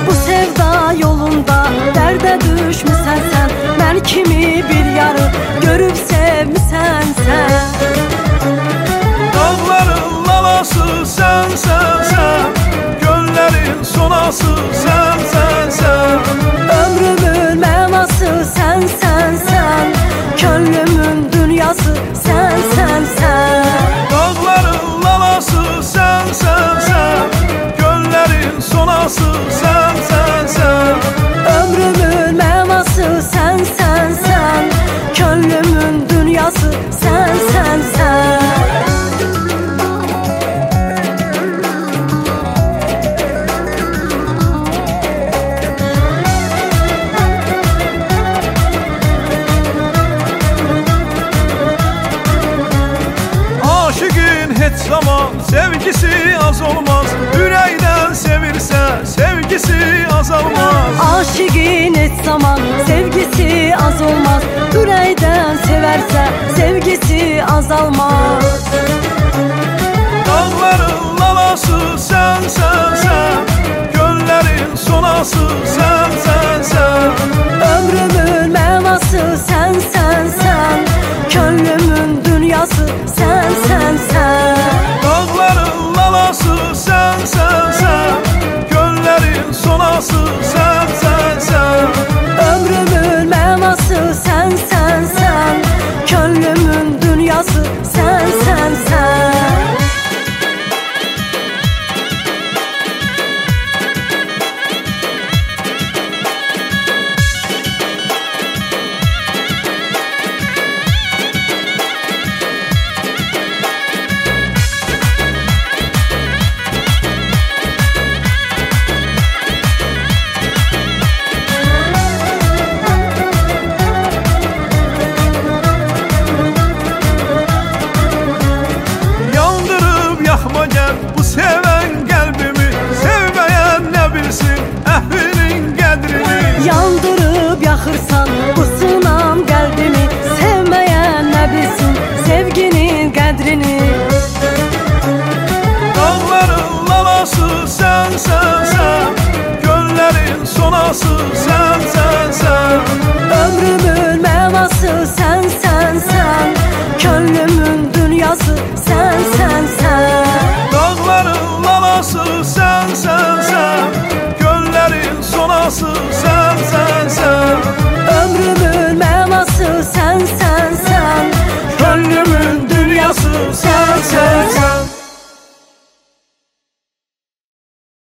Bu sevda yolunda derde düşmüsən sen. Mən kimi bir yarı görüp sevmişsən sen. Dağların lalası sen sen sen, göllerin sonası sen sen sen. Ömrümün mənası sen sen sen, könlümün dünyası sen sen sen. Dağların lalası sen sen sen, göllerin sonası sen sen sen. Ömrümün mənası sen sen sen, könlümün dünyası sen sen sen. Aşıkın hiç zaman sevgisi az olmaz. Yüreğden sevirse sevgisi azalmaz. Aşıkın hiç zaman sevgisi az olmaz. Yüreğden severse sevgisi azalmaz. Dağların lalası sen sen sen, göllerin sonası sen sen sen. Ömrümün mənası sen sen sen, könlümün dünyası sen sen sen. Dağların lalası sen sen sen, göllerin sonası sen sen sen. Ömrümün mənası sen sen sen, könlümün dünyası sen sen sen. Yakma gel bu seven kalbimi, sevmeyen ne bilsin ehvinin kadrini. Yandırıp yakırsan bu